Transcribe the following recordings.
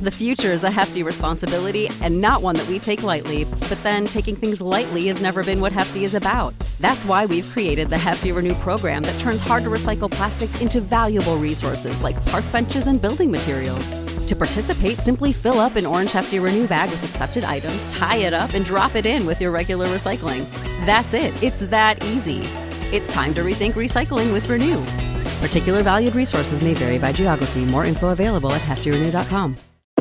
The future is a hefty responsibility and not one that we take lightly, but then taking things lightly has never been what Hefty is about. That's why we've created the Hefty Renew program that turns hard-to-recycle plastics into valuable resources like park benches and building materials. To participate, simply fill up an orange Hefty Renew bag with accepted items, tie it up, and drop it in with your regular recycling. That's it. It's that easy. It's time to rethink recycling with Renew. Particular valued resources may vary by geography. More info available at heftyrenew.com.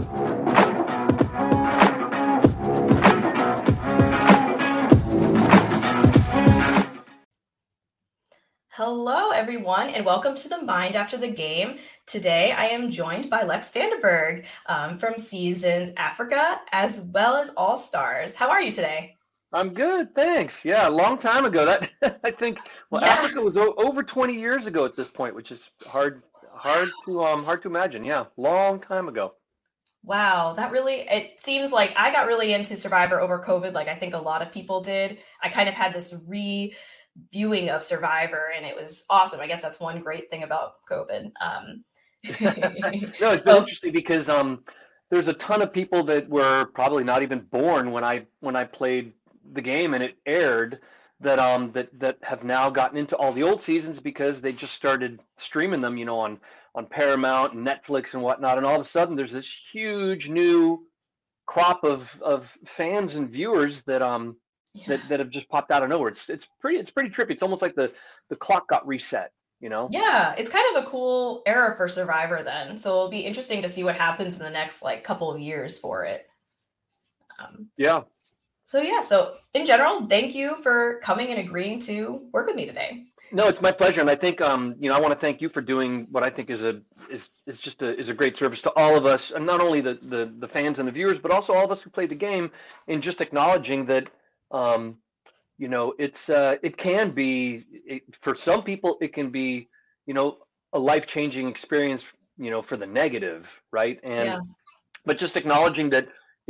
Hello, everyone, and welcome to the Mind After the Game. Today, I am joined by Lex Vandenberg from Seasons Africa, as well as All Stars. How are you today? I'm good, thanks. Yeah, a long time ago. That I think. Well, yeah. Africa was over 20 years ago at this point, which is hard to imagine. Yeah, long time ago. Wow, it seems like I got really into Survivor over COVID, like I think a lot of people did. I kind of had this viewing of Survivor, and it was awesome. I guess that's one great thing about COVID. No, it's been interesting because there's a ton of people that were probably not even born when I played the game and it aired that have now gotten into all the old seasons because they just started streaming them, on Paramount and Netflix and whatnot, and all of a sudden there's this huge new crop of fans and viewers that that have just popped out of nowhere. It's pretty trippy. It's almost like the clock got reset, Yeah, it's kind of a cool era for Survivor then. So it'll be interesting to see what happens in the next couple of years for it. Yeah. So in general, thank you for coming and agreeing to work with me today. No, it's my pleasure, and I think I want to thank you for doing what I think is a great service to all of us, and not only the fans and the viewers, but also all of us who play the game, in just acknowledging that it can be for some people it can be a life-changing experience for the negative, right? But just acknowledging that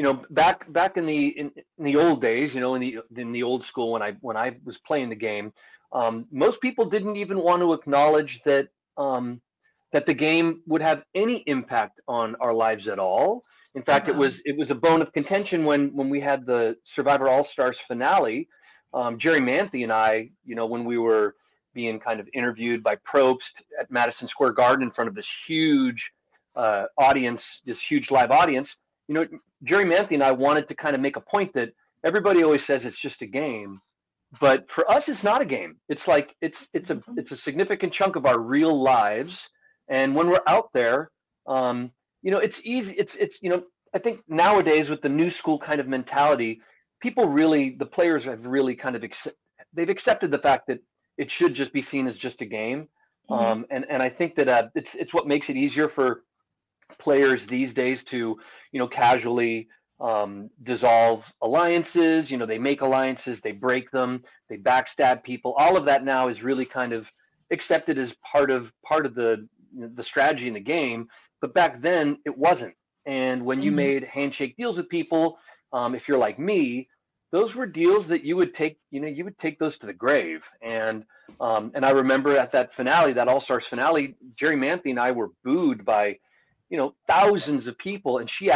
back in the old days, in the old school when I was playing the game, most people didn't even want to acknowledge that that the game would have any impact on our lives at all. In fact, it was a bone of contention when we had the Survivor All Stars finale. Jerry Manthe and I, when we were being kind of interviewed by Probst at Madison Square Garden in front of this huge audience, this huge live audience, Jerry Manthe and I wanted to kind of make a point that everybody always says it's just a game, but for us, it's not a game. It's like it's a significant chunk of our real lives, and when we're out there, it's easy. It's I think nowadays with the new school kind of mentality, the players have really kind of they've accepted the fact that it should just be seen as just a game, and I think that it's what makes it easier for players these days to casually dissolve alliances. They make alliances, they break them, they backstab people. All of that now is really kind of accepted as part of the strategy in the game, but back then it wasn't. And when you made handshake deals with people, if you're like me, those were deals that you would take those to the grave. And I remember at that finale, that All Stars finale, Jerry Manthe and I were booed by thousands of people, and she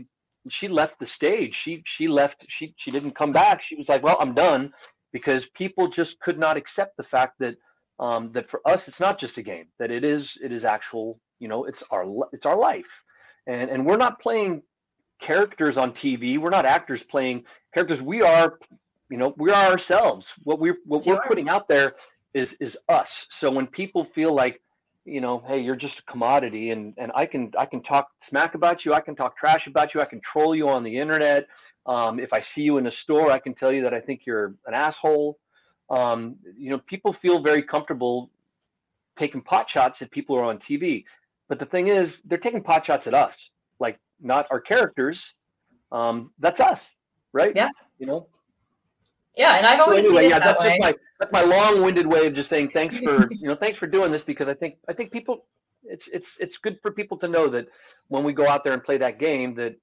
left the stage. She left. She didn't come back. She was like, well, I'm done, because people just could not accept the fact that that for us it's not just a game, that it is actual, it's our life, and we're not playing characters on TV. We're not actors playing characters. We are ourselves. What we're putting out there is us. So when people feel like, hey, you're just a commodity, and I can talk smack about you, I can talk trash about you, I can troll you on the internet. If I see you in a store, I can tell you that I think you're an asshole. People feel very comfortable taking pot shots at people who are on TV. But the thing is, they're taking pot shots at us, like not our characters. That's us, right? Yeah. Yeah, and I've always seen it that way. That's my long-winded way of just saying thanks for thanks for doing this, because I think people, it's good for people to know that when we go out there and play that game, that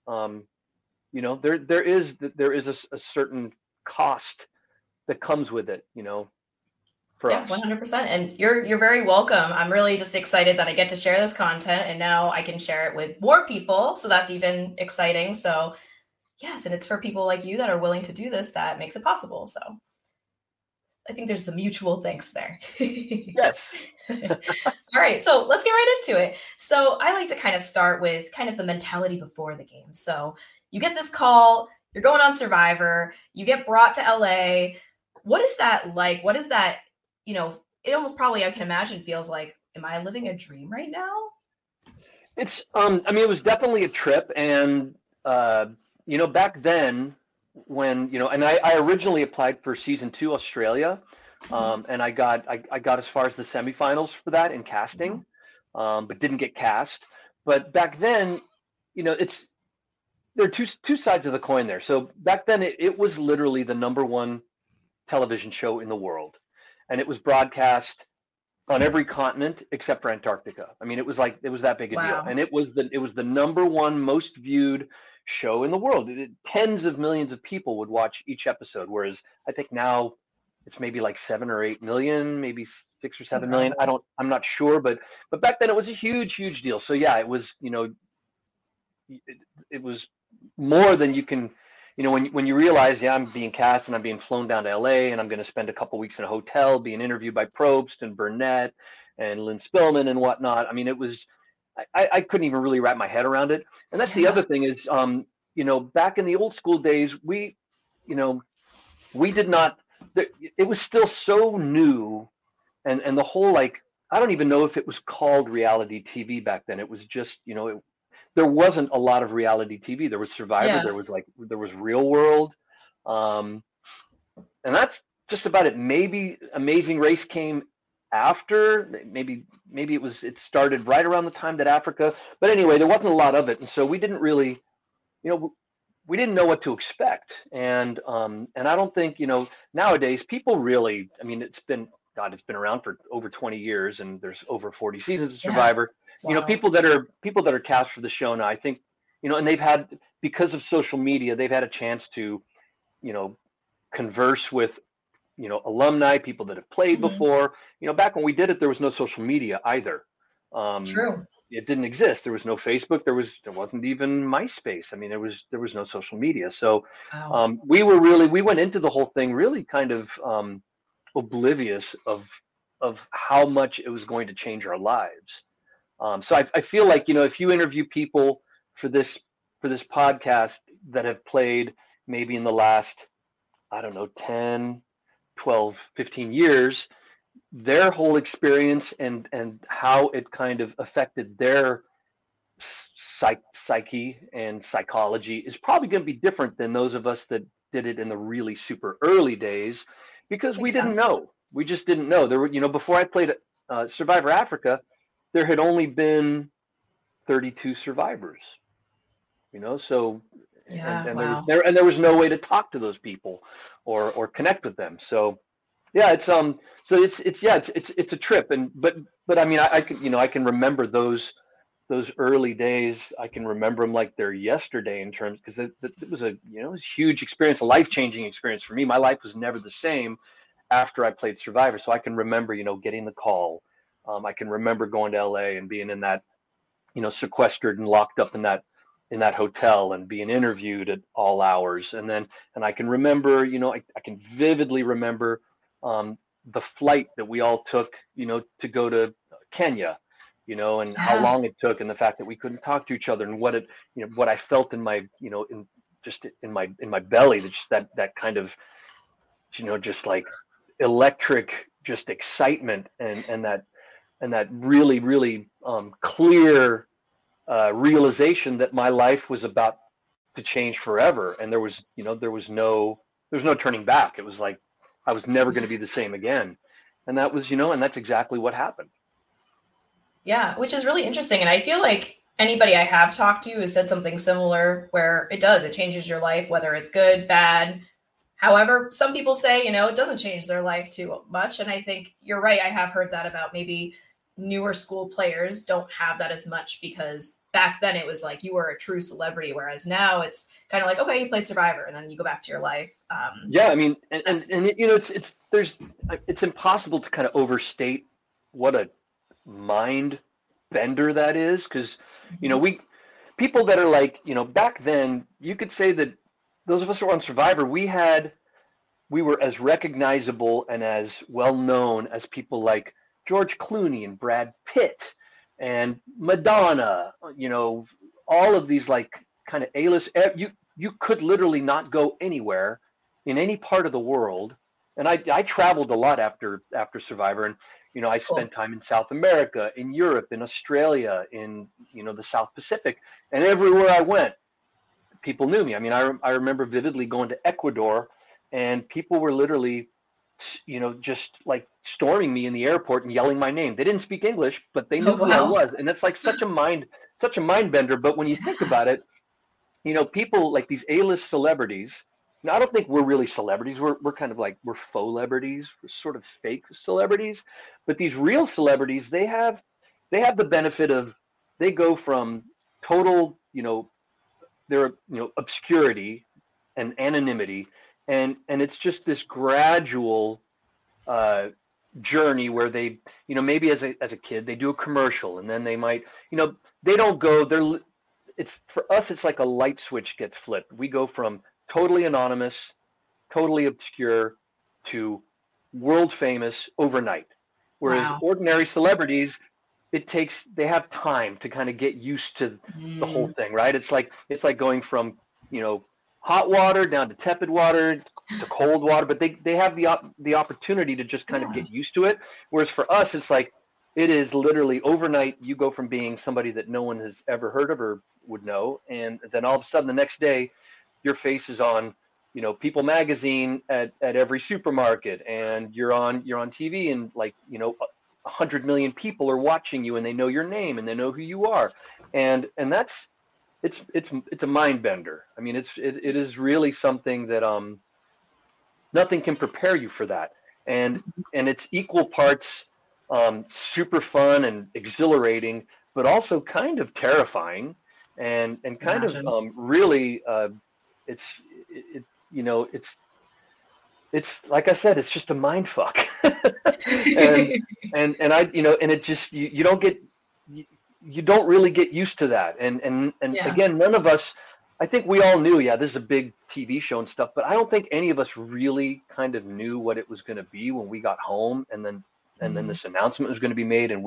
there is a certain cost that comes with it, for yeah, us. 100%. And you're very welcome. I'm really just excited that I get to share this content, and now I can share it with more people. So that's even exciting. So yes, and it's for people like you that are willing to do this that makes it possible. So I think there's a mutual thanks there. Yes. All right, so let's get right into it. So I like to kind of start with kind of the mentality before the game. So you get this call, you're going on Survivor, you get brought to LA. What is that like? What is that, it almost probably I can imagine feels like, am I living a dream right now? It's it was definitely a trip, and back then when, and I originally applied for season 2 Australia, and I got as far as the semifinals for that in casting, but didn't get cast. But back then, there are two sides of the coin there. So back then it was literally the #1 television show in the world, and it was broadcast on every continent except for Antarctica. I mean, it was that big a deal, and it was the #1 most viewed show in the world. Tens of millions of people would watch each episode, whereas I think now it's maybe like 7 or 8 million, maybe 6 or 7 million. I'm not sure, but back then it was a huge deal. So yeah, it was, it was more than you can, when you realize, yeah, I'm being cast and I'm being flown down to LA and I'm going to spend a couple weeks in a hotel being interviewed by Probst and Burnett and Lynn Spillman and whatnot. I mean, it was, I couldn't even really wrap my head around it. And that's the other thing is, back in the old school days, we did not, it was still so new, and the whole, like, I don't even know if it was called reality TV back then. It was just, there wasn't a lot of reality TV. There was Survivor. Yeah. There was Real World. And that's just about it. Maybe Amazing Race came after, maybe it started right around the time that Africa, but anyway, there wasn't a lot of it. And so we didn't really, we didn't know what to expect. And I don't think, nowadays people really, I mean, it's been around for over 20 years and there's over 40 seasons of Survivor. Yeah. Wow. People that are cast for the show now, I think, and they've had, because of social media, they've had a chance to, converse with, alumni, people that have played before. Back when we did it, there was no social media either. True. It didn't exist. There was no Facebook. There wasn't even MySpace. I mean, there was no social media. So wow. We went into the whole thing really kind of oblivious of how much it was going to change our lives. So I feel like, if you interview people for this podcast that have played maybe in the last, I don't know, 10, 12, 15 years, their whole experience and how it kind of affected their psyche and psychology is probably going to be different than those of us that did it in the really super early days, because we didn't know. We just didn't know. There were, before I played Survivor Africa, there had only been 32 survivors, so yeah, and wow. there was no way to talk to those people or connect with them. So yeah, it's a trip. And but I mean, I can remember those early days. I can remember them like they're yesterday, in terms, because it was it was a huge experience, a life-changing experience for me. My life was never the same after I played Survivor. So I can remember, getting the call. I can remember going to LA and being in that, sequestered and locked up in that hotel and being interviewed at all hours. And I can remember, I can vividly remember the flight that we all took, to go to Kenya, and how long it took, and the fact that we couldn't talk to each other, and what I felt in my, in my belly, that kind of, just like electric, just excitement, and that really, really clear realization that my life was about to change forever. And there was no turning back. It was like I was never going to be the same again. And that was, and that's exactly what happened. Yeah, which is really interesting. And I feel like anybody I have talked to has said something similar, where it changes your life, whether it's good, bad. However, some people say, it doesn't change their life too much. And I think you're right. I have heard that about maybe newer school players don't have that as much, because back then it was like you were a true celebrity, whereas now it's kind of like, okay, you played Survivor and then you go back to your life. Yeah, I mean, and it's impossible to kind of overstate what a mind bender that is, because people that are like, back then you could say that those of us who were on Survivor, we were as recognizable and as well known as people like George Clooney and Brad Pitt and Madonna, all of these like kind of A-list. You could literally not go anywhere in any part of the world. And I traveled a lot after Survivor, and I spent time in South America, in Europe, in Australia, in the South Pacific, and everywhere I went, people knew me. I mean, I remember vividly going to Ecuador, and people were literally, just like storming me in the airport and yelling my name. They didn't speak English, but they knew who I was, and that's like such a mind bender. But when you think about it, people like these A-list celebrities. Now, I don't think we're really celebrities. We're kind of like, we're faux celebrities. We're sort of fake celebrities. But these real celebrities, they have the benefit of, they go from total, their obscurity and anonymity, and it's just this gradual journey where they, maybe as a kid they do a commercial, and then they might, they don't go. It's for us, it's like a light switch gets flipped. We go from totally anonymous, totally obscure, to world famous overnight. Whereas ordinary celebrities, they have time to kind of get used to the whole thing, right? It's like going from, hot water down to tepid water to cold water, but they have the opportunity to just kind of get used to it. Whereas for us, it's like, it is literally overnight. You go from being somebody that no one has ever heard of or would know, and then all of a sudden the next day, your face is on, People Magazine at every supermarket, and you're on TV, and like, 100 million people are watching you, and they know your name and they know who you are, and that's it's a mind bender. I mean, it is really something that nothing can prepare you for that, and it's equal parts super fun and exhilarating, but also kind of terrifying, and kind of really it's like I said, it's just a mind fuck. and I, and it just, you don't really get used to that. And again, none of us, I think we all knew, this is a big TV show and stuff, but I don't think any of us really kind of knew what it was going to be when we got home, and then this announcement was going to be made, and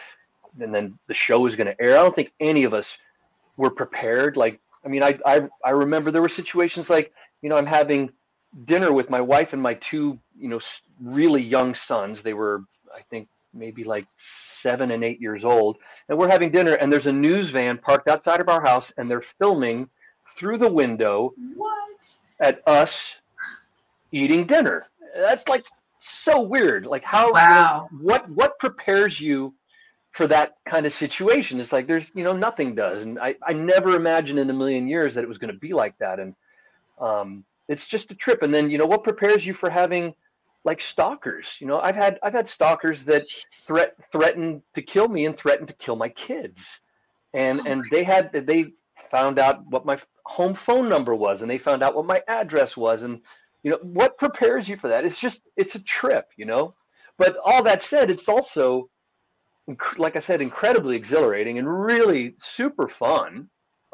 then the show was going to air. I don't think any of us were prepared. Like, I mean, I remember there were situations like, I'm having dinner with my wife and my two, really young sons. They were, I think, maybe like 7 and 8 years old. And we're having dinner, and there's a news van parked outside of our house, and they're filming through the window at us eating dinner. That's like so weird. Like, how, what prepares you for that kind of situation? It's like, there's, nothing does. And I never imagined in a million years that it was going to be like that. And it's just a trip. And then, what prepares you for having like stalkers? I've had stalkers that threatened to kill me and threatened to kill my kids. And they found out what my home phone number was, and they found out what my address was. And, what prepares you for that? It's a trip, but all that said, it's also, like I said, incredibly exhilarating and really super fun.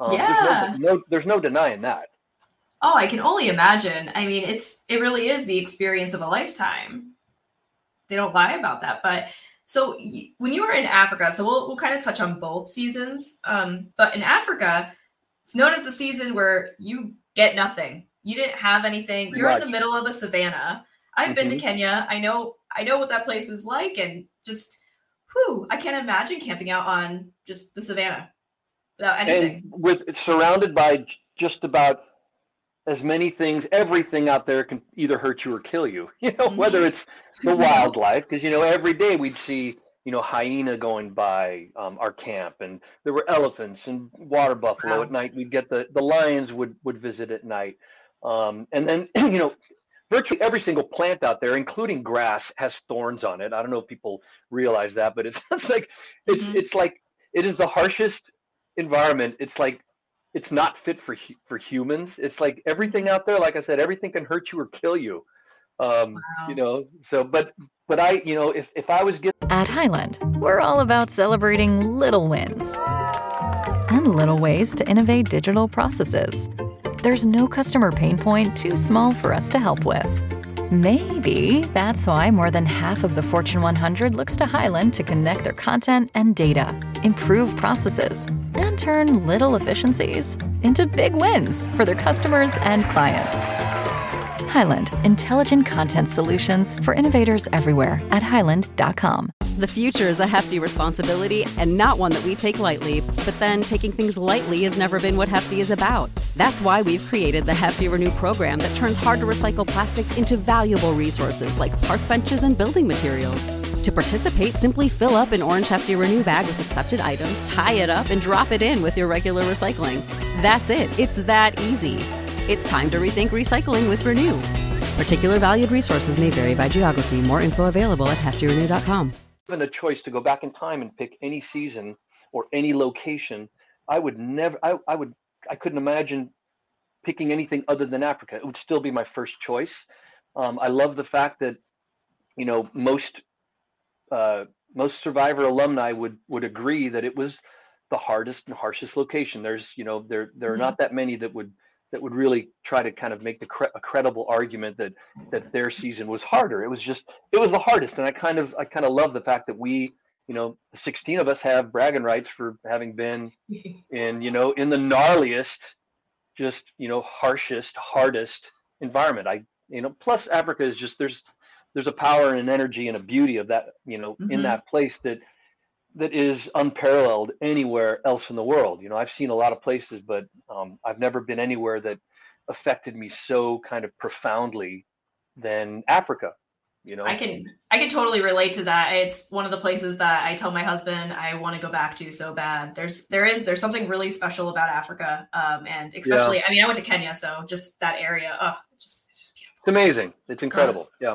There's no denying that. Oh, I can only imagine. I mean, it really is the experience of a lifetime. They don't lie about that. But so when you were in Africa, so we'll kind of touch on both seasons. But in Africa, it's known as the season where you get nothing. You didn't have anything. You're in the middle of a savannah. I've been to Kenya. I know what that place is like, and just, I can't imagine camping out on just the savannah without anything. And surrounded by just about as many things, everything out there can either hurt you or kill you, whether it's the wildlife, because, every day we'd see, hyena going by our camp, and there were elephants and water buffalo at night. We'd get the lions would visit at night. And then, virtually every single plant out there, including grass, has thorns on it. I don't know if people realize that, but it's like it's like it is the harshest environment. It's like it's not fit for humans. It's like everything out there, like I said, everything can hurt you or kill you. You Wow. know, so but I, you know, if I was given At Highland, we're all about celebrating little wins and little ways to innovate digital processes. There's no customer pain point too small for us to help with. Maybe that's why more than half of the Fortune 100 looks to Highland to connect their content and data, improve processes, and turn little efficiencies into big wins for their customers and clients. Highland, intelligent content solutions for innovators everywhere at highland.com. The future is a hefty responsibility and not one that we take lightly, but then taking things lightly has never been what Hefty is about. That's why we've created the Hefty Renew program that turns hard-to-recycle plastics into valuable resources like park benches and building materials. To participate, simply fill up an orange Hefty Renew bag with accepted items, tie it up, and drop it in with your regular recycling. That's it. It's that easy. It's time to rethink recycling with Renew. Particular valued resources may vary by geography. More info available at heftyrenew.com. a choice to go back in time and pick any season or any location, I would never, I couldn't imagine picking anything other than Africa. It would still be my first choice. I love the fact that, you know, most Survivor alumni would agree that it was the hardest and harshest location. There's, you know, there are not that many that would really try to kind of make a credible argument that their season was harder. It was the hardest. And I kind of love the fact that we, you know, 16 of us have bragging rights for having been in, you know, in the gnarliest, just, you know, harshest, hardest environment. You know, plus Africa is just, there's a power and an energy and a beauty of that, you know, in that place that is unparalleled anywhere else in the world. You know, I've seen a lot of places, but I've never been anywhere that affected me so kind of profoundly than Africa. You know, I can totally relate to that. It's one of the places that I tell my husband I want to go back to so bad. There's something really special about Africa, and especially, I mean, I went to Kenya, so just that area, it's just beautiful. It's amazing. It's incredible. Yeah.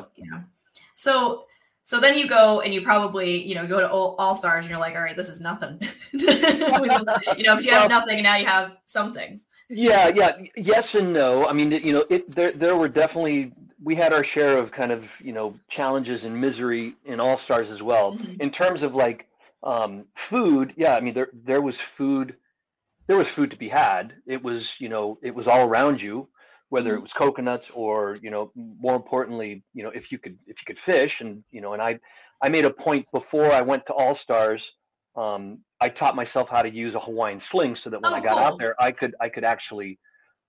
So then you go and you probably, you know, go to All Stars and you're like, all right, this is nothing. You know, but you have nothing and now you have some things. Yeah. Yes and no. I mean, you know, there were definitely, we had our share of kind of, you know, challenges and misery in All Stars as well. In terms of like food, yeah, I mean, there was food to be had. It was, you know, it was all around you, whether it was coconuts or, you know, more importantly, you know, if you could fish. And, you know, and I made a point before I went to All Stars, I taught myself how to use a Hawaiian sling so that when I got out there, I could actually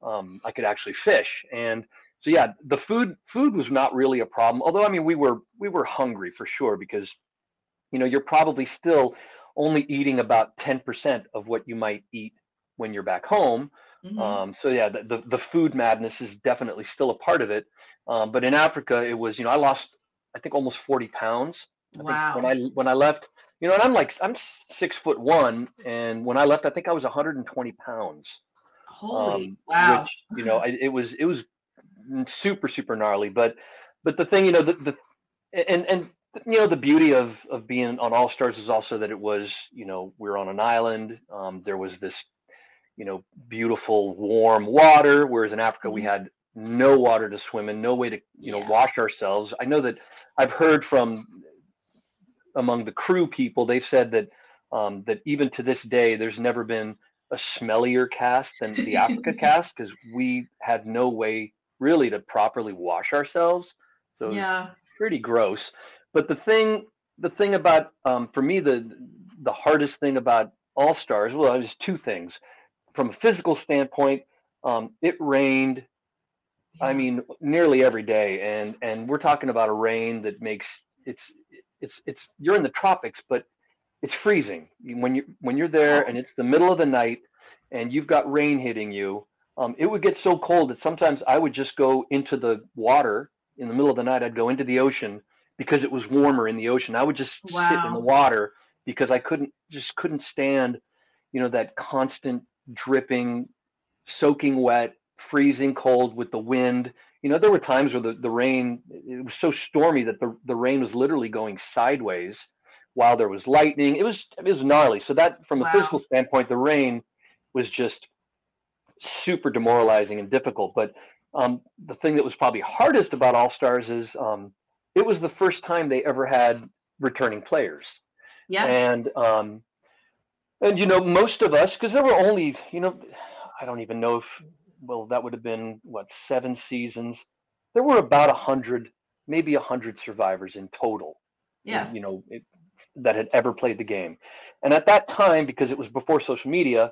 fish. And so, yeah, the food was not really a problem. Although, I mean, we were hungry for sure, because, you know, you're probably still only eating about 10% of what you might eat when you're back home. So yeah, the food madness is definitely still a part of it. But in Africa, it was, you know, I lost, I think, almost 40 pounds. Wow. When I left, you know, and I'm 6'1", and when I left, I think I was 120 pounds. Holy wow. Which, you know, it was super, super gnarly. But the thing, you know, and you know, the beauty of being on All Stars is also that it was, you know, we were on an island. There was this, you know, beautiful warm water, whereas in Africa we had no water to swim in, no way to, you know, wash ourselves. I know that I've heard from among the crew people, they've said that that even to this day, there's never been a smellier cast than the Africa cast, because we had no way really to properly wash ourselves. So it was pretty gross. But the thing about, for me, the hardest thing about All Stars, well, it was two things. From a physical standpoint, it rained, I mean, nearly every day, and we're talking about a rain that makes it's you're in the tropics, but it's freezing when you're there, and it's the middle of the night, and you've got rain hitting you. It would get so cold that sometimes I would just go into the water in the middle of the night. I'd go into the ocean because it was warmer in the ocean. I would just sit in the water because I couldn't stand, you know, that constant dripping, soaking wet, freezing cold with the wind, there were times where the rain, it was so stormy that the rain was literally going sideways while there was lightning. It was gnarly. So that, from a physical standpoint, the rain was just super demoralizing and difficult. But the thing that was probably hardest about All-Stars is it was the first time they ever had returning players. Yeah. And most of us, because there were only, I don't even know if, that would have been 7 seasons. There were about 100, maybe 100 survivors in total. Yeah. That had ever played the game. And at that time, because it was before social media,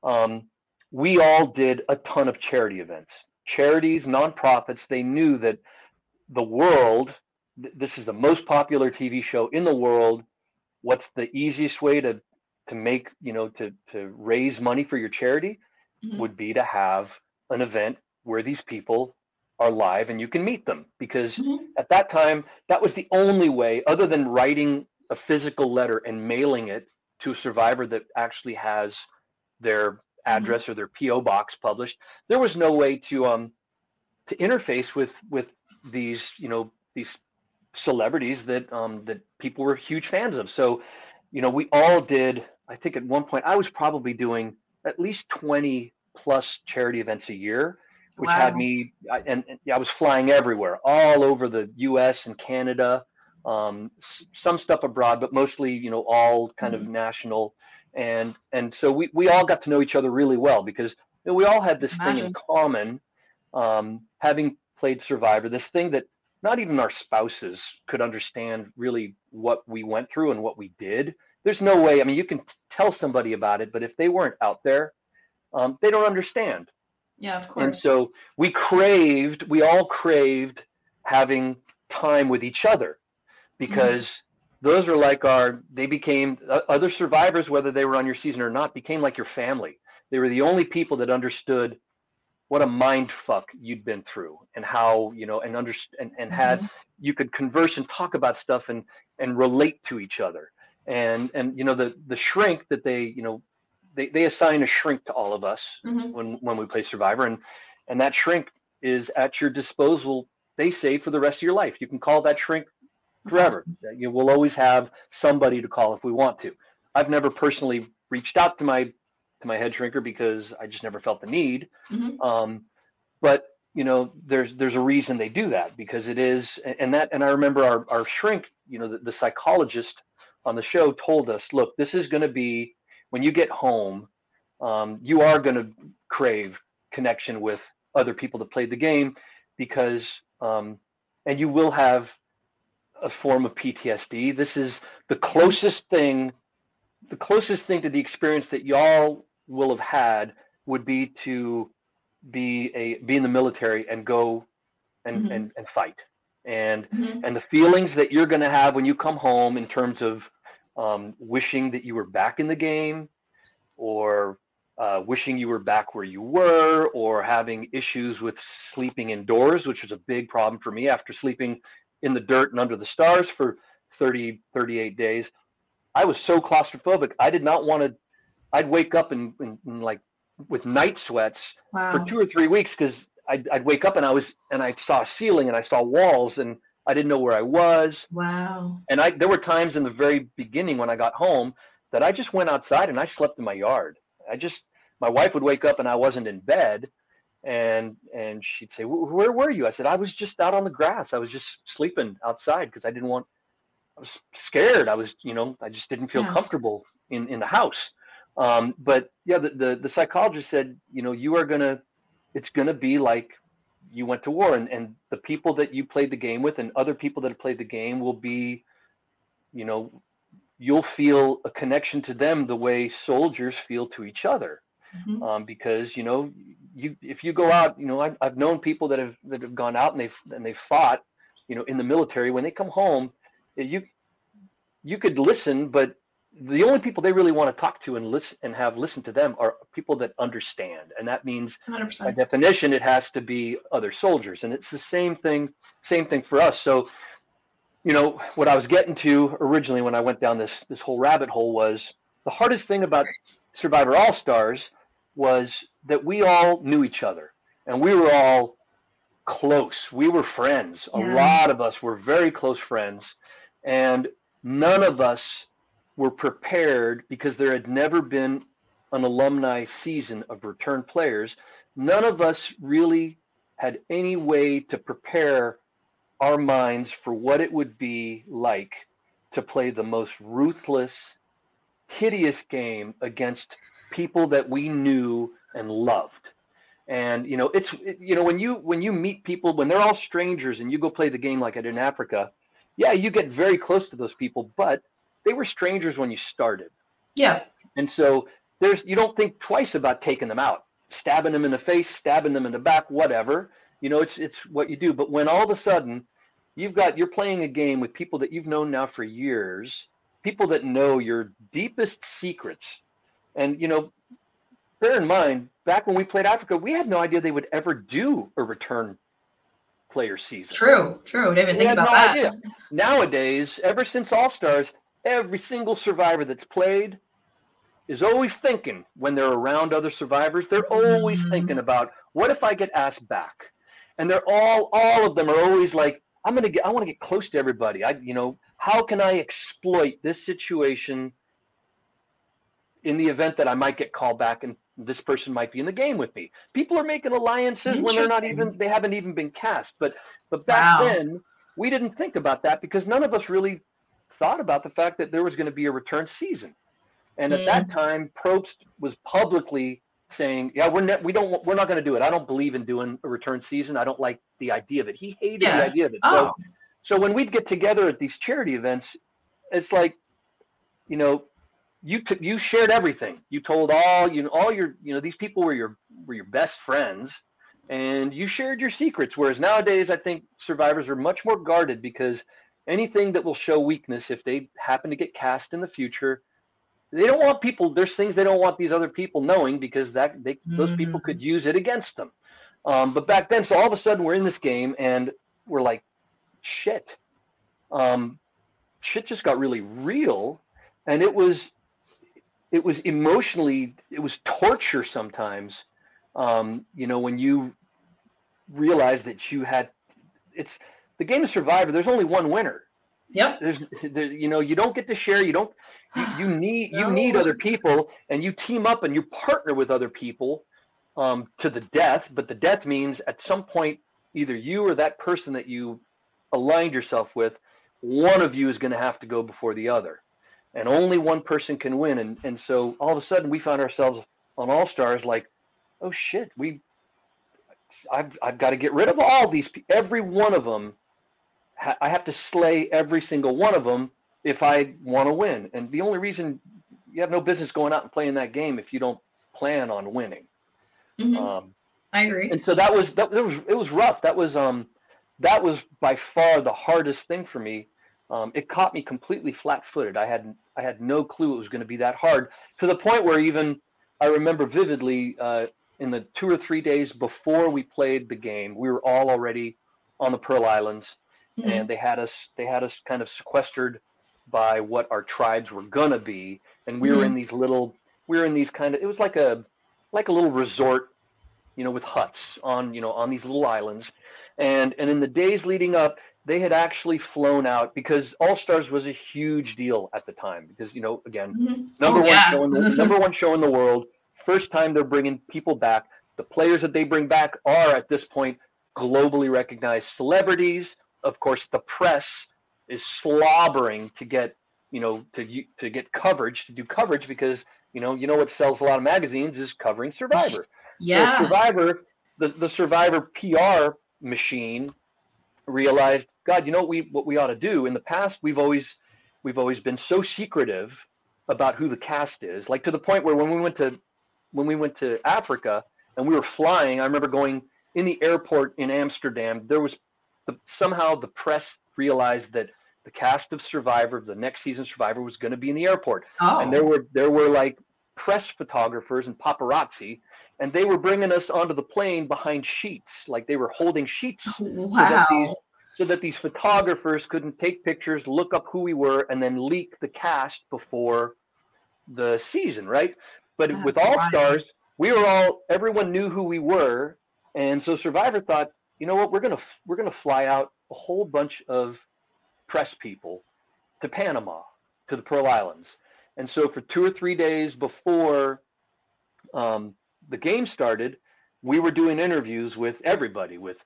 we all did a ton of charity events. Charities, nonprofits, they knew that the world, this is the most popular TV show in the world. What's the easiest way to make, to raise money for your charity would be to have an event where these people are live and you can meet them. Because at that time, that was the only way, other than writing a physical letter and mailing it to a survivor that actually has their address or their PO box published. There was no way to interface with these these celebrities that that people were huge fans of. So we all did. I think at one point I was probably doing at least 20 plus charity events a year, which had me and I was flying everywhere, all over the U.S. and Canada. Some stuff abroad, but mostly, all kind of national. And so we all got to know each other really well, because we all had this thing in common, having played Survivor, this thing that not even our spouses could understand really what we went through and what we did. There's no way. I mean, you can tell somebody about it, but if they weren't out there, they don't understand. Yeah, of course. And so we all craved having time with each other. Because those are like they became other survivors, whether they were on your season or not, became like your family. They were the only people that understood what a mind fuck you'd been through, and how, and had, you could converse and talk about stuff and relate to each other. And the shrink that they assign a shrink to all of us when we play Survivor, and that shrink is at your disposal, they say, for the rest of your life. You can call that shrink forever. You will always have somebody to call if we want to. I've never personally reached out to my head shrinker because I just never felt the need. But there's a reason they do that, because it is, and I remember our shrink, the psychologist on the show told us, look, this is going to be, when you get home, you are going to crave connection with other people that played the game, because and you will have a form of PTSD. This is the closest thing to the experience that y'all will have had would be to be in the military and go and fight. And the feelings that you're going to have when you come home, in terms of wishing that you were back in the game, or wishing you were back where you were, or having issues with sleeping indoors, which was a big problem for me after sleeping in the dirt and under the stars for 38 days. I was so claustrophobic. I did not want to, I'd wake up and like with night sweats for 2 or 3 weeks, because I'd wake up and I saw a ceiling and I saw walls and I didn't know where I was. Wow. And there were times in the very beginning when I got home that I just went outside and I slept in my yard. My wife would wake up and I wasn't in bed, and she'd say, where were you? I said, I was just out on the grass. I was just sleeping outside because I was scared. I just didn't feel comfortable in the house. But yeah, the psychologist said, it's going to be like you went to war, and the people that you played the game with and other people that have played the game will be, you'll feel a connection to them the way soldiers feel to each other. Because, if you go out, I've known people that have gone out and they've fought, in the military. When they come home, you could listen, but the only people they really want to talk to and listen to them are people that understand. And that means 100%. By definition, it has to be other soldiers. And it's the same thing for us. So, what I was getting to originally when I went down this whole rabbit hole was, the hardest thing about Survivor All-Stars was that we all knew each other, and we were all close. We were friends. Yeah. A lot of us were very close friends, and none of us were prepared because there had never been an alumni season of return players. None of us really had any way to prepare our minds for what it would be like to play the most ruthless, hideous game against people that we knew and loved. And when you meet people, when they're all strangers and you go play the game like I did in Africa, yeah, you get very close to those people, but they were strangers when you started. Yeah. And so you don't think twice about taking them out, stabbing them in the face, stabbing them in the back, whatever. It's what you do. But when all of a sudden you're playing a game with people that you've known now for years, people that know your deepest secrets. And, bear in mind, back when we played Africa, we had no idea they would ever do a return player season. True. Didn't even think about that. Idea. Nowadays, ever since All-Stars, every single survivor that's played is always thinking, when they're around other survivors, they're always thinking about, what if I get asked back? And they're all of them are always like, I want to get close to everybody. How can I exploit this situation in the event that I might get called back and this person might be in the game with me? People are making alliances when they haven't even been cast. But back then we didn't think about that because none of us really thought about the fact that there was going to be a return season. And at that time, Probst was publicly saying, yeah, we're not going to do it. I don't believe in doing a return season. I don't like the idea of it. He hated the idea of it. Oh. So when we'd get together at these charity events, it's like, you shared everything. You told all your, these people were your best friends, and you shared your secrets. Whereas nowadays, I think survivors are much more guarded because anything that will show weakness, if they happen to get cast in the future, they don't want people. There's things they don't want these other people knowing because those people could use it against them. But back then, so all of a sudden we're in this game and we're like, shit. Shit just got really real, and it was emotionally, it was torture sometimes. When you realize that it's the game of Survivor. There's only one winner. Yep. You don't get to share. You need other people, and you team up and you partner with other people to the death. But the death means at some point, either you or that person that you aligned yourself with, one of you is going to have to go before the other, and only one person can win. And so all of a sudden we found ourselves on All Stars like, oh shit, I've got to get rid of all these people. Every one of them, I have to slay every single one of them if I want to win. And the only reason, you have no business going out and playing that game if you don't plan on winning. Mm-hmm. I agree. And so it was rough. That was by far the hardest thing for me. It caught me completely flat-footed. I had no clue it was going to be that hard, to the point where even I remember vividly in the 2 or 3 days before we played the game, we were all already on the Pearl Islands, and they had us kind of sequestered by what our tribes were gonna be, and we were in these kind of, it was like a little resort, with huts on these little islands, and in the days leading up, they had actually flown out, because All Stars was a huge deal at the time, because again, number one show in the world, first time they're bringing people back. The players that they bring back are at this point globally recognized celebrities. Of course, the press is slobbering to get to get coverage, to do coverage, because what sells a lot of magazines is covering Survivor. Yeah. So Survivor, the Survivor PR machine realized, God, what we ought to do. In the past, we've always been so secretive about who the cast is, like to the point where when we went to Africa and we were flying, I remember going in the airport in Amsterdam, there was somehow the press realized that the cast of Survivor, the next season Survivor, was going to be in the airport. Oh. And there were like press photographers and paparazzi, and they were bringing us onto the plane behind sheets, like they were holding sheets. Wow. So that these photographers couldn't take pictures, look up who we were, and then leak the cast before the season, right? But with All Stars, everyone knew who we were, and so Survivor thought, you know what, we're gonna fly out a whole bunch of press people to Panama, to the Pearl Islands. And so for 2 or 3 days before the game started, we were doing interviews with everybody, with,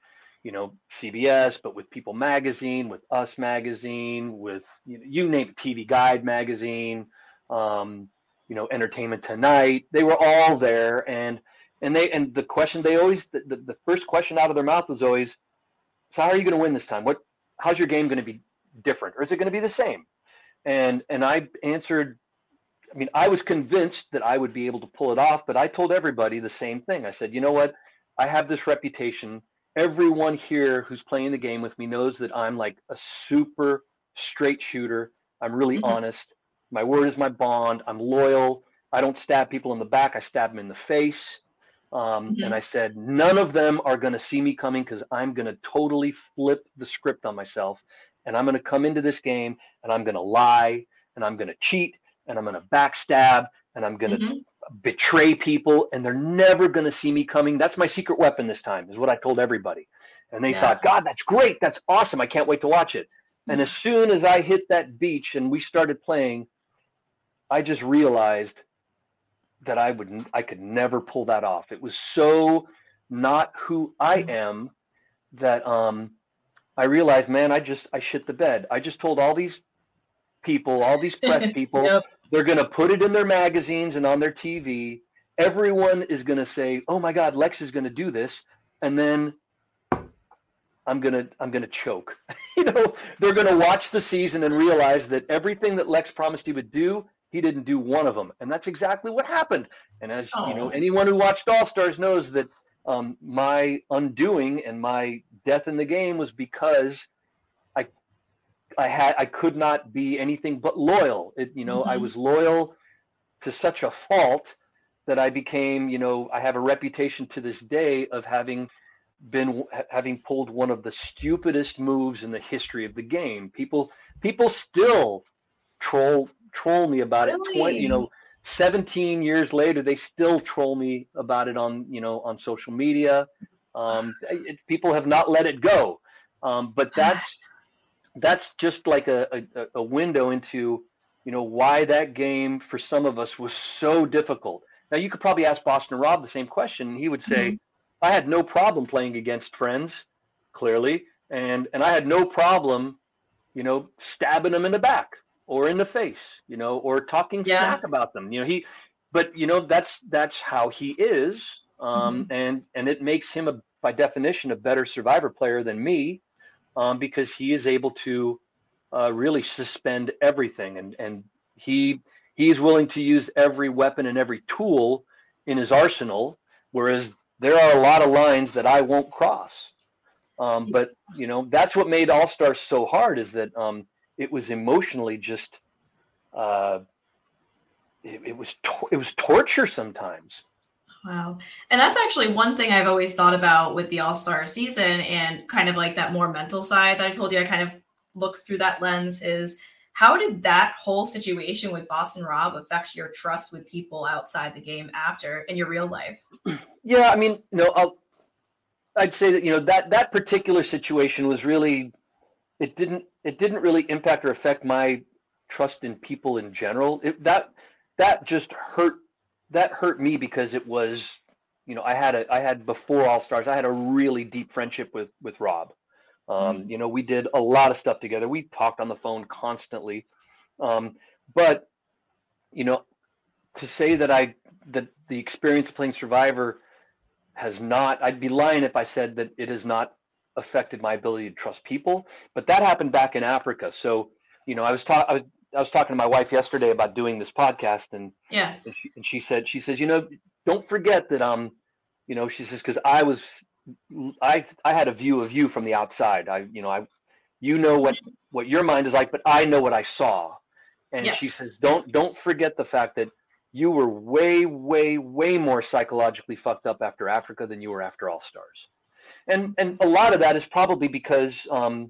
CBS, but with People Magazine, with Us Magazine, with, you name it, TV Guide Magazine, Entertainment Tonight. They were all there. And the question they always, the first question out of their mouth was always, so how are you going to win this time? How's your game going to be different? Or is it going to be the same? And I answered, I was convinced that I would be able to pull it off, but I told everybody the same thing. I said, you know what? I have this reputation. Everyone here who's playing the game with me knows that I'm like a super straight shooter. I'm really honest. My word is my bond. I'm loyal. I don't stab people in the back. I stab them in the face. And I said, none of them are going to see me coming, because I'm going to totally flip the script on myself. And I'm going to come into this game and I'm going to lie and I'm going to cheat and I'm going to backstab and I'm going to betray people, and they're never going to see me coming. That's my secret weapon this time, is what I told everybody. And they thought, God, that's great. That's awesome. I can't wait to watch it. And as soon as I hit that beach and we started playing, I just realized that I could never pull that off. It was so not who I am that I realized, man, I shit the bed. I just told all these people, all these press people, they're going to put it in their magazines and on their TV. Everyone is going to say, oh my God, Lex is going to do this. And then I'm going to choke. They're going to watch the season and realize that everything that Lex promised he would do, he didn't do one of them. And that's exactly what happened. And as anyone who watched All Stars knows that my undoing and my death in the game was because I could not be anything but loyal. I was loyal to such a fault that I became, I have a reputation to this day of having pulled one of the stupidest moves in the history of the game. People still troll me about really? it. 17 years later, they still troll me about it on social media. People have not let it go. But that's just like a window into, why that game for some of us was so difficult. Now, you could probably ask Boston Rob the same question, and he would say, I had no problem playing against friends, clearly, and I had no problem, stabbing them in the back or in the face, or talking smack about them. That's how he is, and it makes him by definition a better Survivor player than me. Because he is able to really suspend everything, and he's willing to use every weapon and every tool in his arsenal, whereas there are a lot of lines that I won't cross. But that's what made All Stars so hard, is that it was emotionally just it was torture sometimes. Wow. And that's actually one thing I've always thought about with the All-Star season, and kind of like that more mental side that I told you I kind of looked through that lens, is how did that whole situation with Boston Rob affect your trust with people outside the game after, in your real life? Yeah, I'd say that, that particular situation was really, it didn't really impact or affect my trust in people in general. That just hurt. That hurt me because it was, I had before All Stars, I had a really deep friendship with Rob. We did a lot of stuff together. We talked on the phone constantly. But to say that the experience of playing Survivor has not, I'd be lying if I said that it has not affected my ability to trust people. But that happened back in Africa. So, I was talking to my wife yesterday about doing this podcast, and she says, don't forget that she says, because I had a view of you from the outside. What your mind is like, but I know what I saw. And she says, don't forget the fact that you were way, way, way more psychologically fucked up after Africa than you were after All Stars. And a lot of that is probably because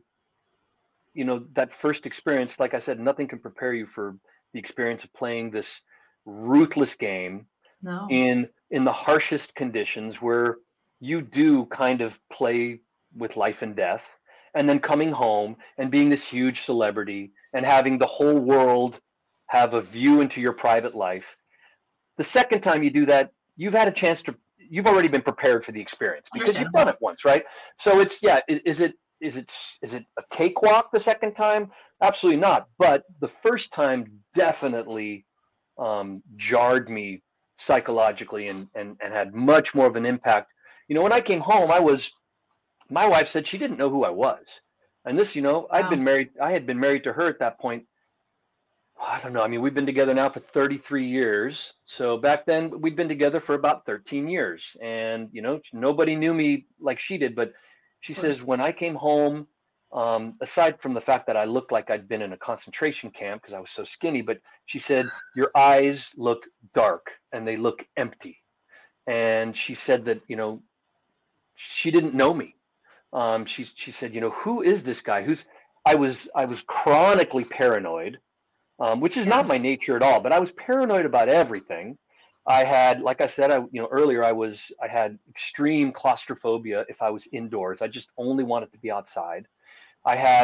that first experience, like I said, nothing can prepare you for the experience of playing this ruthless game in the harshest conditions, where you do kind of play with life and death, and then coming home and being this huge celebrity and having the whole world have a view into your private life. The second time you do that, you've had a chance to, you've already been prepared for the experience because you've done it once, right? So it's, yeah, is it a cakewalk the second time? Absolutely not. But the first time definitely jarred me psychologically and had much more of an impact. You know, when I came home, my wife said she didn't know who I was. And this, you know, I had been married to her at that point. I don't know. I mean, we've been together now for 33 years. So back then we'd been together for about 13 years. And, you know, nobody knew me like she did. But she says, when I came home, aside from the fact that I looked like I'd been in a concentration camp because I was so skinny, but she said, your eyes look dark and they look empty. And she said that, you know, she didn't know me. She said, you know, who is this guy? I was chronically paranoid. Which is not my nature at all, but I was paranoid about everything. I had, like I said, earlier, I had extreme claustrophobia if I was indoors. I just only wanted to be outside. I had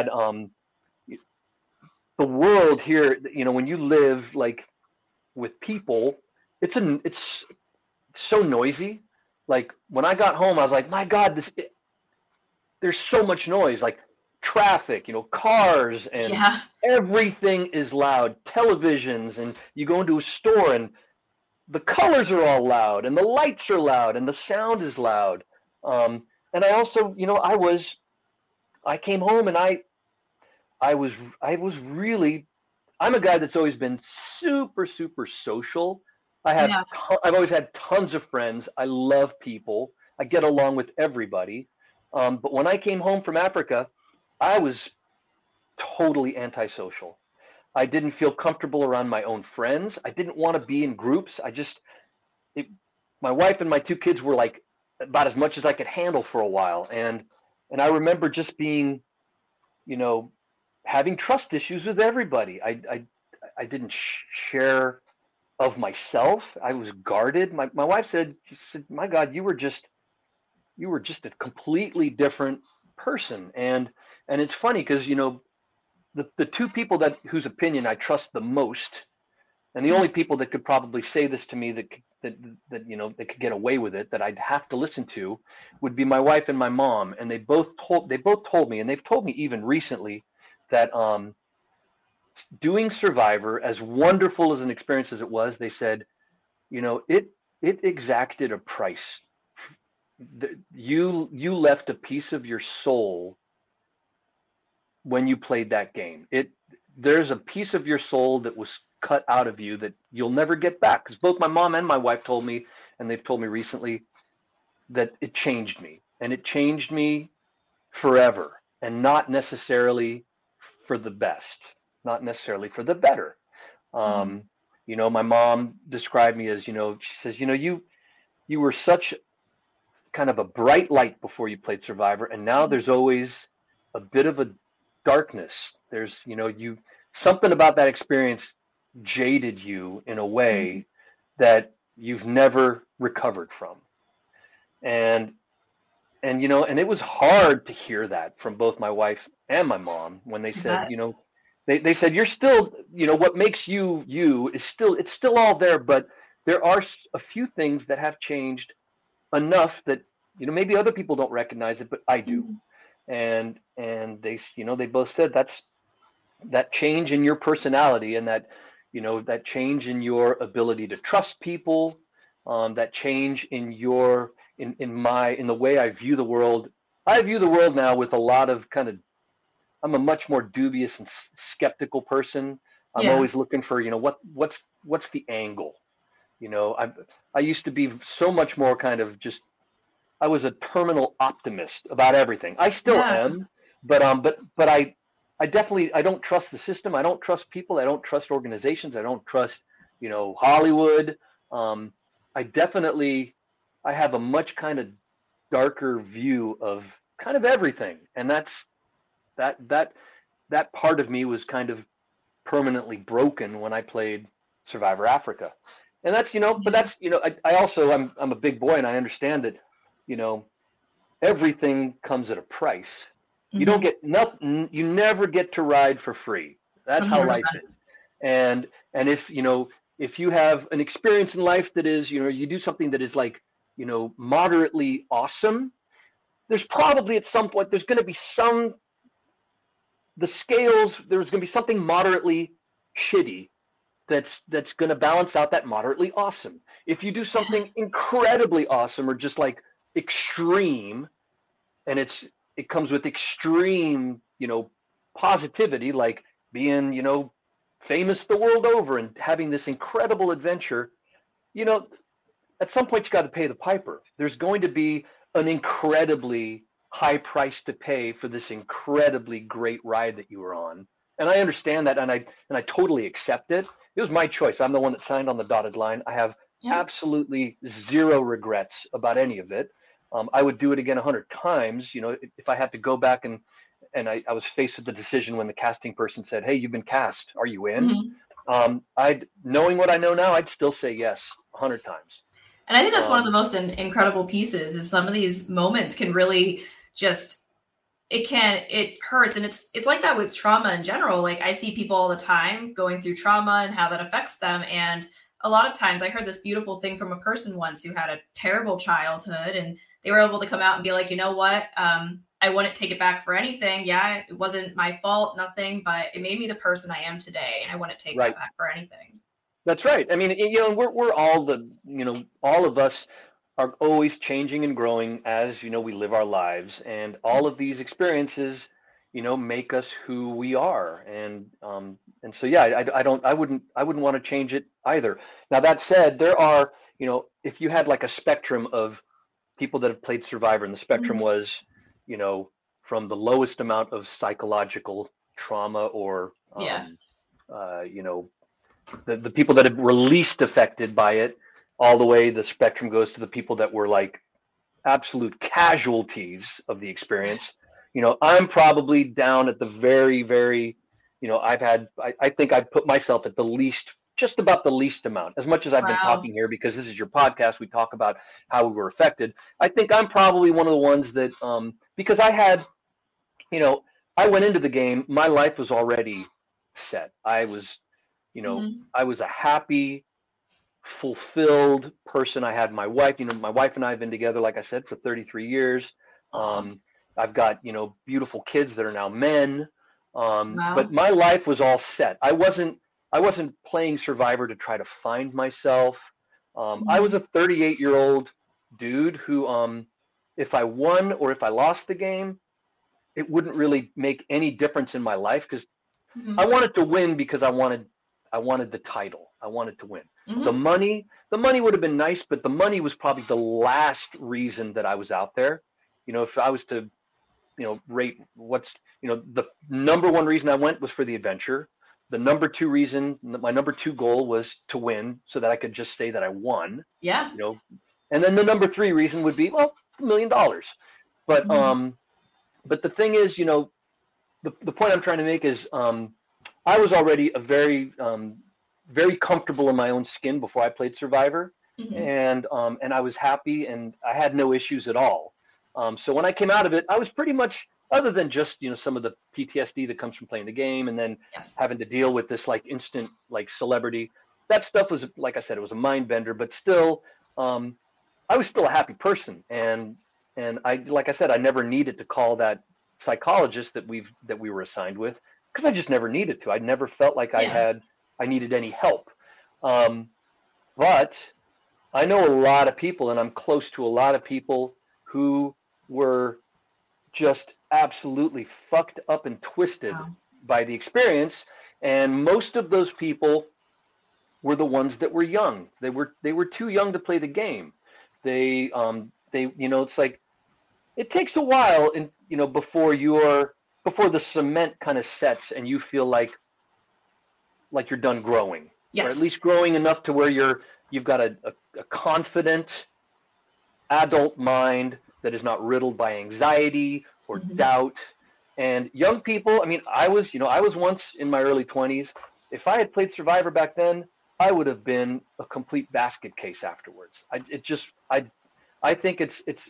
the world here, you know, when you live like with people, it's so noisy. Like when I got home, I was like, my God, there's so much noise. Like traffic, you know, cars, and everything is loud, televisions, and you go into a store and the colors are all loud and the lights are loud and the sound is loud. And I also, you know, I came home and I was really, I'm a guy that's always been super, super social. I've always had tons of friends. I love people. I get along with everybody. But when I came home from Africa, I was totally antisocial. I didn't feel comfortable around my own friends. I didn't want to be in groups. My wife and my two kids were like about as much as I could handle for a while. And I remember just being, you know, having trust issues with everybody. I didn't share of myself. I was guarded. My wife said, my God, you were just a completely different person. And it's funny because, you know, the two people whose opinion I trust the most, and the only people that could probably say this to me that you know, they could get away with it, that I'd have to listen to, would be my wife and my mom. And they both told me, and they've told me even recently, that doing Survivor, as wonderful as an experience as it was, they said, you know, it exacted a price. You left a piece of your soul when you played that game. There's a piece of your soul that was cut out of you that you'll never get back. Because both my mom and my wife told me, and they've told me recently, that it changed me, and it changed me forever, and not necessarily for the best, not necessarily for the better. You know, my mom described me as, you know, she says, you know, you were such kind of a bright light before you played Survivor, and now there's always a bit of a darkness. There's, you know, something about that experience jaded you in a way that you've never recovered from. And you know, and it was hard to hear that from both my wife and my mom when they said, you know, they said, you're still, you know, what makes you is still, it's still all there, but there are a few things that have changed enough that, you know, maybe other people don't recognize it, but I do. And they, you know, they both said that change in your personality, and that, you know, that change in your ability to trust people, that change in in the way I view the world. I view the world now with a lot of I'm a much more dubious and skeptical person. I'm always looking for, you know, what's the angle? You know, I used to be so much more I was a terminal optimist about everything. I still am, but I definitely, I don't trust the system. I don't trust people. I don't trust organizations. I don't trust, you know, Hollywood. I have a much kind of darker view of kind of everything. And that part of me was kind of permanently broken when I played Survivor Africa. And that's, you know, but that's, you know, I also, I'm a big boy, and I understand that, you know, everything comes at a price. Mm-hmm. You don't get nothing. You never get to ride for free. That's 100%. How life is. And if if you have an experience in life that is, you do something that is like, moderately awesome, there's probably at some point there's going to be there's going to be something moderately shitty that's going to balance out that moderately awesome. If you do something incredibly awesome or just like extreme, and it comes with extreme, positivity, like being, famous the world over and having this incredible adventure, at some point you got to pay the piper. There's going to be an incredibly high price to pay for this incredibly great ride that you were on. And I understand that, and I totally accept it. It was my choice. I'm the one that signed on the dotted line. I have absolutely zero regrets about any of it. I would do it again 100 times. If I had to go back and I was faced with the decision when the casting person said, "Hey, you've been cast. Are you in?" Mm-hmm. Knowing what I know now, I'd still say yes 100 times. And I think that's one of the most incredible pieces is some of these moments can really just, it hurts. And it's like that with trauma in general. Like I see people all the time going through trauma and how that affects them. And a lot of times I heard this beautiful thing from a person once who had a terrible childhood, and they were able to come out and be like, you know what? I wouldn't take it back for anything. Yeah, it wasn't my fault, nothing, but it made me the person I am today. And I wouldn't take that back for anything. That's right. I mean, we're all all of us are always changing and growing as, we live our lives, and all of these experiences, make us who we are. And so, yeah, I wouldn't want to change it either. Now, that said, there are, if you had like a spectrum of people that have played Survivor, and the spectrum was, from the lowest amount of psychological trauma or, the people that were least affected by it, all the way the spectrum goes to the people that were like absolute casualties of the experience. I'm probably down at the very, very, I think I'd put myself at the least, just about the least amount, as much as I've been talking here, because this is your podcast. We talk about how we were affected. I think I'm probably one of the ones that, because I had, I went into the game, my life was already set. I was, I was a happy, fulfilled person. I had my wife, my wife and I have been together, like I said, for 33 years. I've got, beautiful kids that are now men. But my life was all set. I wasn't playing Survivor to try to find myself. I was a 38-year-old dude who, if I won or if I lost the game, it wouldn't really make any difference in my life, because I wanted to win, because I wanted the title. I wanted to win. The money would have been nice, but the money was probably the last reason that I was out there. If I was to, rate what's, the number one reason I went was for the adventure. The number two reason, my number two goal was to win, so that I could just say that I won. Yeah. And then the number three reason would be, well, $1 million. But but the thing is, the point I'm trying to make is, I was already a very very comfortable in my own skin before I played Survivor, and I was happy, and I had no issues at all. So when I came out of it, I was pretty much, other than just some of the PTSD that comes from playing the game, and then having to deal with this like instant like celebrity, that stuff was, like I said, it was a mind bender. But still, I was still a happy person, and I, like I said, I never needed to call that psychologist that we were assigned with, because I just never needed to. I never felt like I needed any help. But I know a lot of people, and I'm close to a lot of people who were just absolutely fucked up and twisted by the experience. And most of those people were the ones that were young. They were too young to play the game. They it's like, it takes a while before the cement kind of sets and you feel like you're done growing. Yes. Or at least growing enough to where you've got a confident adult mind that is not riddled by anxiety or doubt. And young people, I mean, I was once in my early 20s. If I had played Survivor back then, I would have been a complete basket case afterwards. I think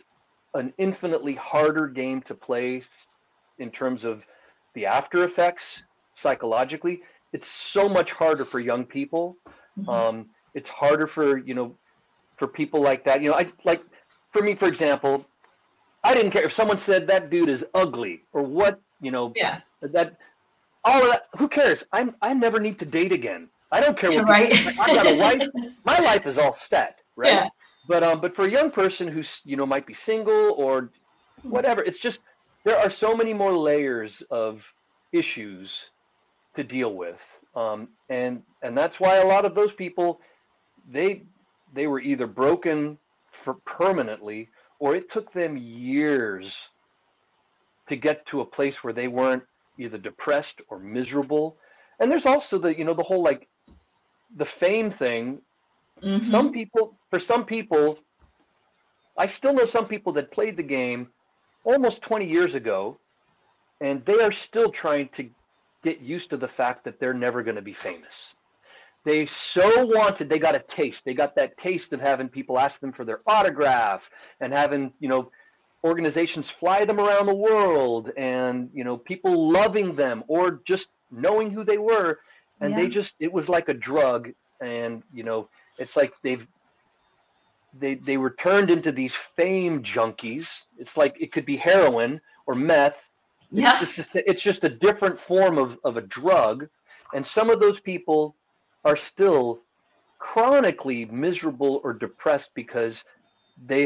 an infinitely harder game to play in terms of the after effects psychologically. It's so much harder for young people. It's harder for, for people like that. For me, for example, I didn't care if someone said that dude is ugly or what, that all of that. Who cares? I never need to date again. I don't care what right. I've got a wife. My life is all set, right? Yeah. But for a young person who's might be single or whatever, it's just there are so many more layers of issues to deal with, and that's why a lot of those people they were either broken permanently, or it took them years to get to a place where they weren't either depressed or miserable. And there's also the the whole like the fame thing. For some people, I still know some people that played the game almost 20 years ago, and they are still trying to get used to the fact that they're never going to be famous. They they got a taste. They got that taste of having people ask them for their autograph and having, organizations fly them around the world and, people loving them or just knowing who they were. And it was like a drug. And, it's like they were turned into these fame junkies. It's like it could be heroin or meth. Yeah. It's just a different form of a drug. And some of those people are still chronically miserable or depressed because they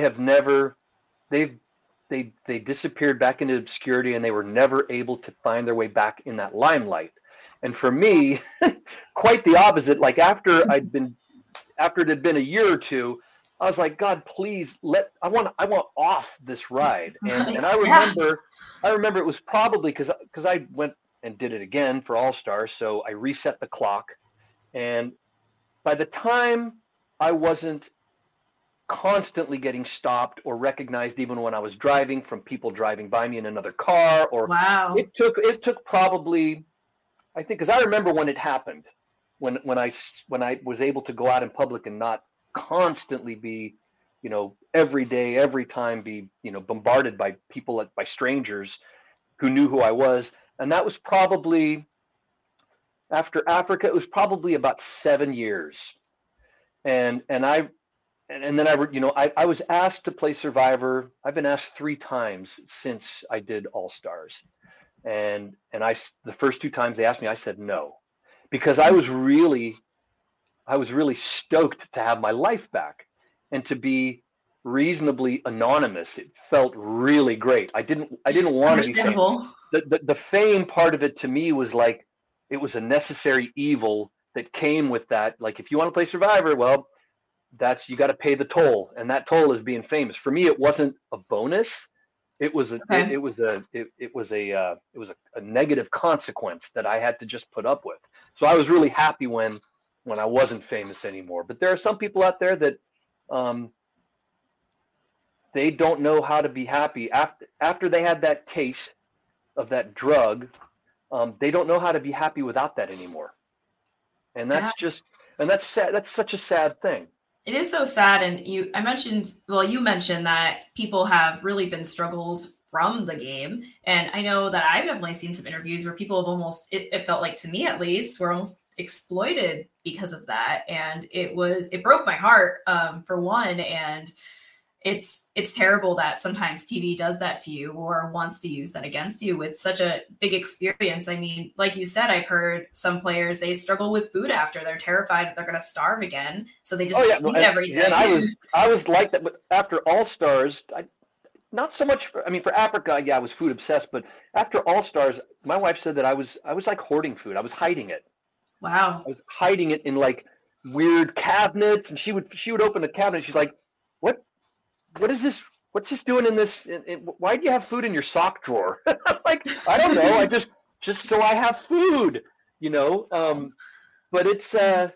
disappeared back into obscurity and they were never able to find their way back in that limelight. And for me, quite the opposite. Like after it had been a year or two, I was like, God, please I want off this ride. And I remember it was probably because I went and did it again for All-Stars. So I reset the clock. And by the time I wasn't constantly getting stopped or recognized, even when I was driving, from people driving by me in another car, or wow. It took probably, I think, because I remember when it happened, when I was able to go out in public and not constantly be, every day, every time be, bombarded by people, by strangers who knew who I was. And that was probably after Africa. It was probably about 7 years. And then I was asked to play Survivor. I've been asked 3 times since I did All-Stars. And the first 2 times they asked me, I said no, because I was really stoked to have my life back and to be reasonably anonymous. It felt really great. I didn't want to be famous. The fame part of it to me was like, it was a necessary evil that came with that. Like, if you want to play Survivor, well, you got to pay the toll, and that toll is being famous. For me, it wasn't a bonus. It was a negative consequence that I had to just put up with. So I was really happy when I wasn't famous anymore. But there are some people out there that they don't know how to be happy after they had that taste of that drug. They don't know how to be happy without that anymore. And that's that's sad. That's such a sad thing. It is so sad. And you mentioned that people have really been struggled from the game. And I know that I've definitely seen some interviews where people have almost, it felt like, to me at least, were almost exploited because of that. And it broke my heart, for one. And it's terrible that sometimes TV does that to you or wants to use that against you with such a big experience. I mean, like you said, I've heard some players, they struggle with food after. They're terrified that they're going to starve again. So they just eat everything. And I was like that, but after All-Stars, not so much. For Africa, I was food obsessed, but after All-Stars, my wife said that I was like hoarding food. I was hiding it. Wow. I was hiding it in like weird cabinets, and she would open a cabinet. And she's like, what is this? What's this doing in this? Why do you have food in your sock drawer? I'm like, I don't know. I just so I have food, But it's it's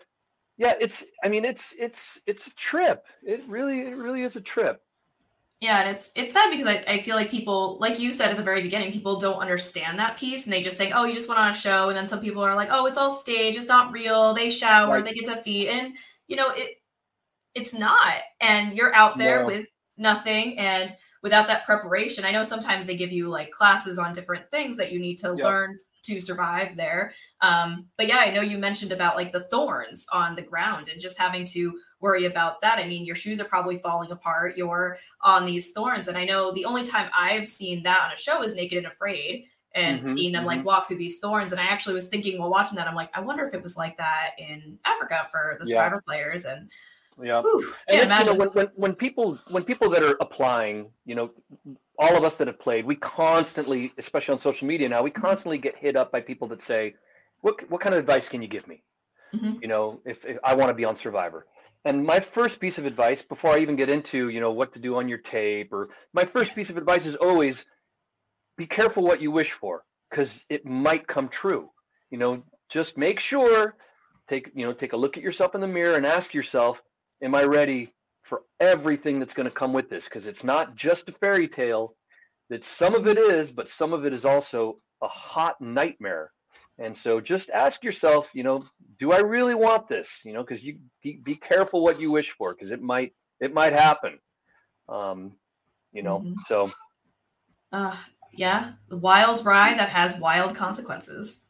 a trip. It really is a trip. Yeah, and it's sad because I feel like people, like you said at the very beginning, people don't understand that piece, and they just think, oh, you just went on a show, and then some people are like, oh, it's all stage, it's not real. They shower, right. They get to feed, and it's not. And you're out there with nothing, and without that preparation, I know sometimes they give you like classes on different things that you need to learn to survive there. But yeah, I know you mentioned about like the thorns on the ground and just having to worry about that. I mean, your shoes are probably falling apart. You're on these thorns. And I know the only time I've seen that on a show is Naked and Afraid, and seeing them like walk through these thorns. And I actually was thinking while watching that, I'm like, I wonder if it was like that in Africa for the Survivor players. And whew, and it's, you know, when people that are applying, you know, all of us that have played, we constantly, especially on social media now, we constantly get hit up by people that say, what kind of advice can you give me? You know, if I want to be on Survivor. And my first piece of advice, before I even get into, you know, what to do on your tape, or my first piece of advice is always be careful what you wish for, because it might come true. You know, just make sure, take a look at yourself in the mirror and ask yourself, am I ready for everything that's going to come with this? Because it's not just a fairy tale. That some of it is, but some of it is also a hot nightmare. And so just ask yourself, you know, do I really want this? You know, because you be careful what you wish for, because it might happen. You know, so. Yeah, the wild ride that has wild consequences.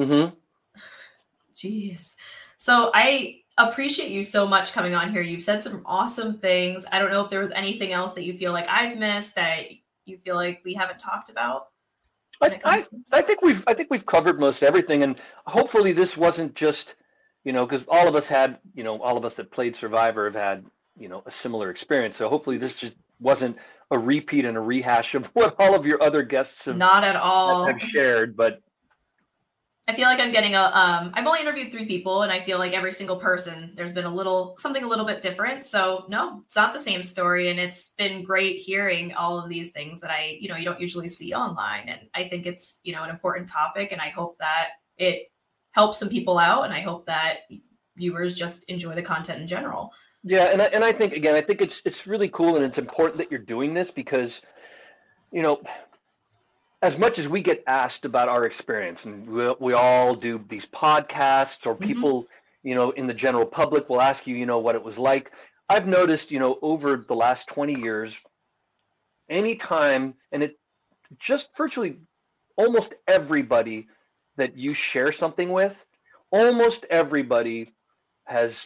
Jeez. So I appreciate you so much coming on here. You've said some awesome things. I don't know if there was anything else that you feel like I've missed that you feel like we haven't talked about. I think we've covered most everything, and hopefully this wasn't just, you know, because all of us that played Survivor have had, you know, a similar experience. So hopefully this just wasn't a repeat and a rehash of what all of your other guests have not at all have shared. But I feel like I'm getting I've only interviewed 3 people, and I feel like every single person, there's been something a little bit different. So no, it's not the same story. And it's been great hearing all of these things that you don't usually see online. And I think it's, you know, an important topic, and I hope that it helps some people out. And I hope that viewers just enjoy the content in general. Yeah. And I think, again, it's really cool, and it's important that you're doing this, because, you know, as much as we get asked about our experience, and we all do these podcasts, or people, you know, in the general public will ask you, you know, what it was like. I've noticed, you know, over the last 20 years, anytime, and it just virtually almost everybody that you share something with, almost everybody has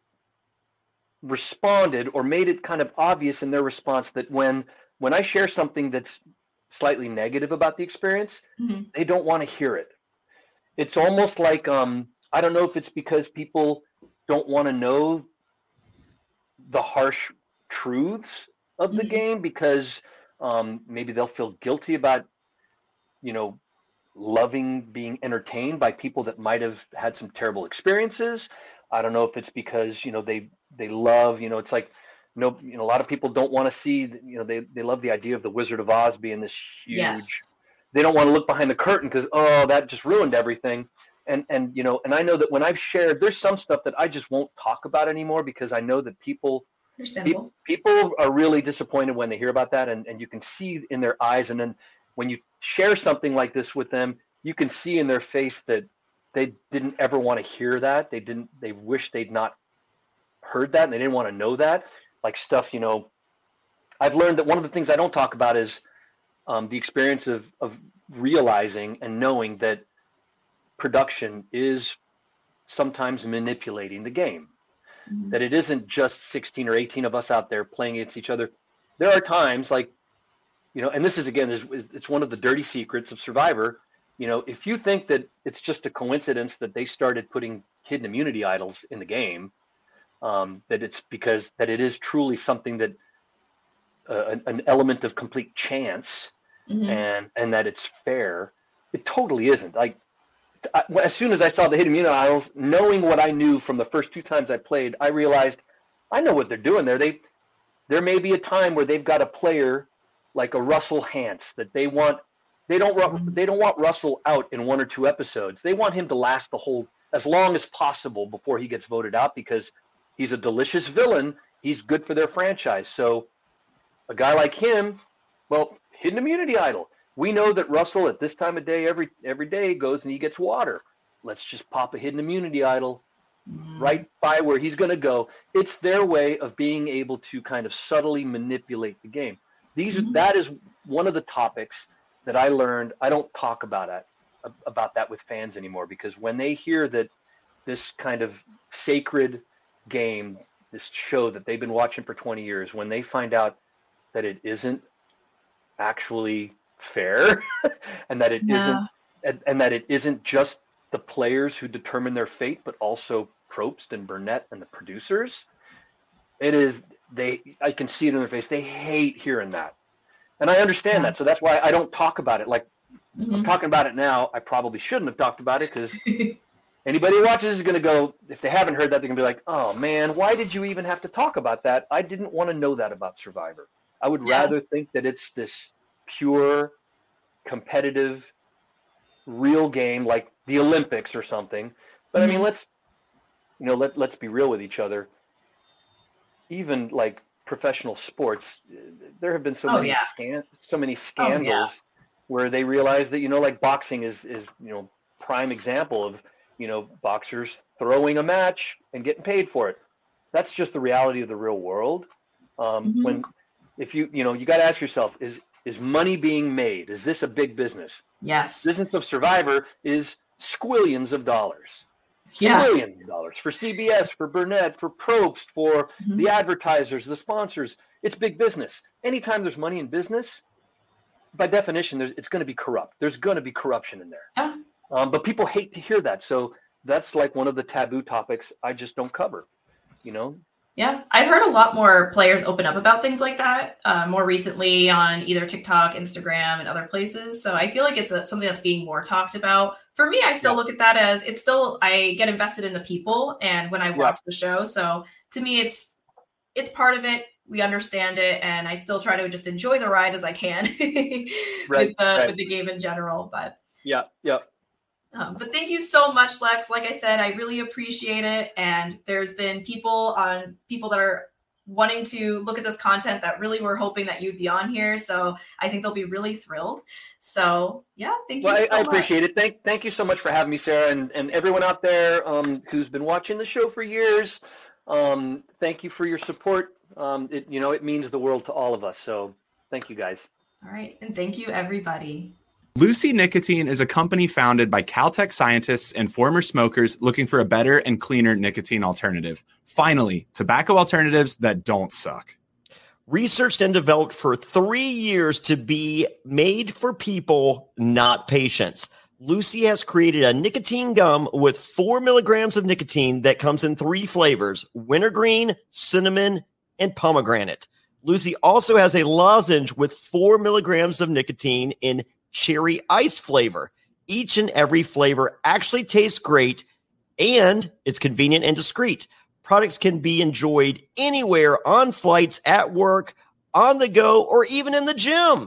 responded or made it kind of obvious in their response that when I share something that's slightly negative about the experience, they don't want to hear it. It's almost like, I don't know if it's because people don't want to know the harsh truths of the game, because maybe they'll feel guilty about, you know, loving being entertained by people that might have had some terrible experiences. I don't know if it's because, you know, they love, you know, it's like, no, you know, a lot of people don't want to see, you know, they love the idea of the Wizard of Oz being this huge, they don't want to look behind the curtain because, oh, that just ruined everything. And, you know, and I know that when I've shared, there's some stuff that I just won't talk about anymore, because I know that people are really disappointed when they hear about that. And you can see in their eyes. And then when you share something like this with them, you can see in their face that they didn't ever want to hear that. They wish they'd not heard that, and they didn't want to know that. Like stuff, you know, I've learned that one of the things I don't talk about is the experience of realizing and knowing that production is sometimes manipulating the game, that it isn't just 16 or 18 of us out there playing against each other. There are times, like, you know, and this is, again, it's one of the dirty secrets of Survivor. You know, if you think that it's just a coincidence that they started putting hidden immunity idols in the game, that it's because that it is truly something that an element of complete chance, and that it's fair. It totally isn't. Like, as soon as I saw the hidden immunity idols, knowing what I knew from the first 2 times I played, I realized I know what they're doing there. There may be a time where they've got a player like a Russell Hantz that they don't want Russell out in 1 or 2 episodes. They want him to last as long as possible before he gets voted out, because he's a delicious villain. He's good for their franchise. So a guy like him, well, hidden immunity idol. We know that Russell at this time of day, every day goes and he gets water. Let's just pop a hidden immunity idol right by where he's going to go. It's their way of being able to kind of subtly manipulate the game. That is one of the topics that I learned. I don't talk about that with fans anymore, because when they hear that this kind of sacred game, this show that they've been watching for 20 years, when they find out that it isn't actually fair and that it isn't just the players who determine their fate, but also Probst and Burnett and the producers, I can see it in their face. They hate hearing that. And I understand that. So that's why I don't talk about it. Like, I'm talking about it now. I probably shouldn't have talked about it, because anybody who watches is going to go, if they haven't heard that, they're going to be like, oh man, why did you even have to talk about that? I didn't want to know that about Survivor. I would rather think that it's this pure, competitive, real game like the Olympics or something. But I mean, let's be real with each other. Even like professional sports, there have been so many scandals where they realize that, like boxing is prime example of, boxers throwing a match and getting paid for it. That's just the reality of the real world. If you got to ask yourself, is money being made? Is this a big business? Yes. The business of Survivor is squillions of dollars. Squillions of dollars for CBS, for Burnett, for Probst, for the advertisers, the sponsors. It's big business. Anytime there's money in business, by definition, it's going to be corrupt. There's going to be corruption in there. Yeah. But people hate to hear that. So that's like one of the taboo topics I just don't cover, Yeah, I've heard a lot more players open up about things like that more recently on either TikTok, Instagram, and other places. So I feel like it's something that's being more talked about. For me, I still look at that as I get invested in the people and when I watch the show. So to me, it's part of it. We understand it, and I still try to just enjoy the ride as I can with the game in general. But but thank you so much, Lex. Like I said, I really appreciate it. And there's been people that are wanting to look at this content that really were hoping that you'd be on here. So I think they'll be really thrilled. So thank you so much. I appreciate it. Thank you so much for having me, Sarah, and everyone out there who's been watching the show for years. Thank you for your support. It means the world to all of us. So thank you, guys. All right. And thank you, everybody. Lucy Nicotine is a company founded by Caltech scientists and former smokers looking for a better and cleaner nicotine alternative. Finally, tobacco alternatives that don't suck. Researched and developed for 3 years to be made for people, not patients. Lucy has created a nicotine gum with 4 milligrams of nicotine that comes in 3 flavors: wintergreen, cinnamon, and pomegranate. Lucy also has a lozenge with 4 milligrams of nicotine in cherry ice flavor. Each and every flavor actually tastes great, and it's convenient and discreet. Products can be enjoyed anywhere, on flights, at work, on the go, or even in the gym.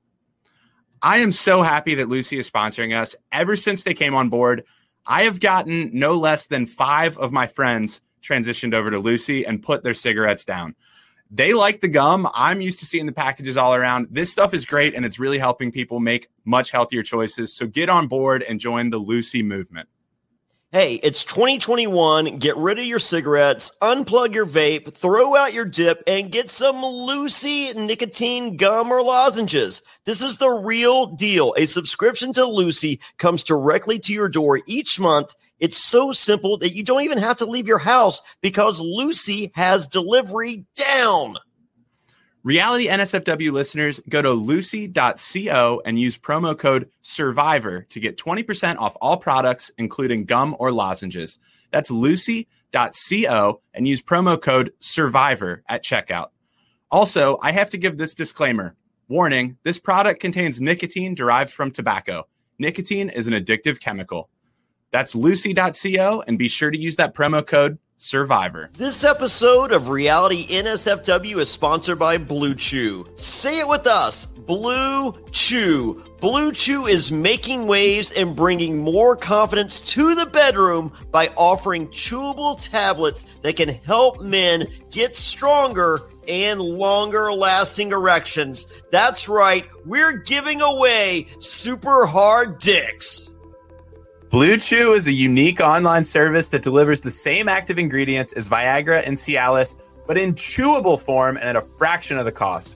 I am so happy that Lucy is sponsoring us. Ever since they came on board, I have gotten no less than 5 of my friends transitioned over to Lucy and put their cigarettes down. They like the gum. I'm used to seeing the packages all around. This stuff is great, and it's really helping people make much healthier choices. So get on board and join the Lucy movement. Hey, it's 2021. Get rid of your cigarettes, unplug your vape, throw out your dip, and get some Lucy nicotine gum or lozenges. This is the real deal. A subscription to Lucy comes directly to your door each month. It's so simple that you don't even have to leave your house because Lucy has delivery down. Reality NSFW listeners, go to lucy.co and use promo code SURVIVOR to get 20% off all products, including gum or lozenges. That's lucy.co and use promo code SURVIVOR at checkout. Also, I have to give this disclaimer. Warning, this product contains nicotine derived from tobacco. Nicotine is an addictive chemical. That's lucy.co, and be sure to use that promo code SURVIVOR. This episode of Reality NSFW is sponsored by Blue Chew. Say it with us, Blue Chew. Blue Chew is making waves and bringing more confidence to the bedroom by offering chewable tablets that can help men get stronger and longer-lasting erections. That's right, we're giving away super hard dicks. Blue Chew is a unique online service that delivers the same active ingredients as Viagra and Cialis, but in chewable form and at a fraction of the cost.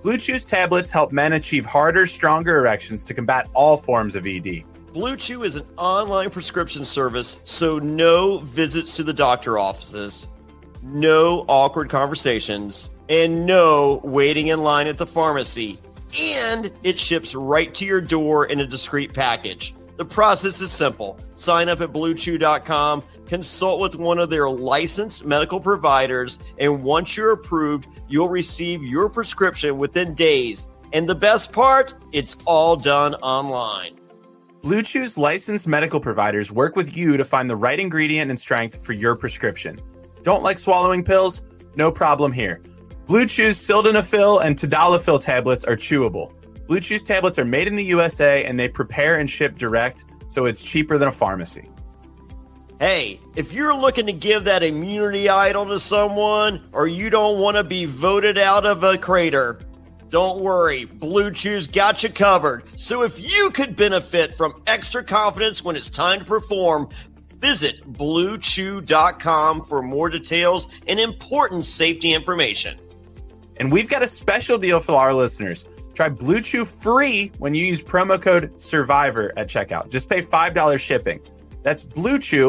Blue Chew's tablets help men achieve harder, stronger erections to combat all forms of ED. Blue Chew is an online prescription service, so no visits to the doctor offices, no awkward conversations, and no waiting in line at the pharmacy. And it ships right to your door in a discreet package. The process is simple. Sign up at BlueChew.com, consult with one of their licensed medical providers, and once you're approved, you'll receive your prescription within days. And the best part, it's all done online. Blue Chew's licensed medical providers work with you to find the right ingredient and strength for your prescription. Don't like swallowing pills? No problem here. Blue Chew's sildenafil and tadalafil tablets are chewable. Blue Chew's tablets are made in the USA and they prepare and ship direct, so it's cheaper than a pharmacy. Hey, if you're looking to give that immunity idol to someone, or you don't want to be voted out of a crater, don't worry, Blue Chew's got you covered. So if you could benefit from extra confidence when it's time to perform, visit BlueChew.com for more details and important safety information. And we've got a special deal for our listeners. Try Blue Chew free when you use promo code SURVIVOR at checkout. Just pay $5 shipping. That's Blue Chew,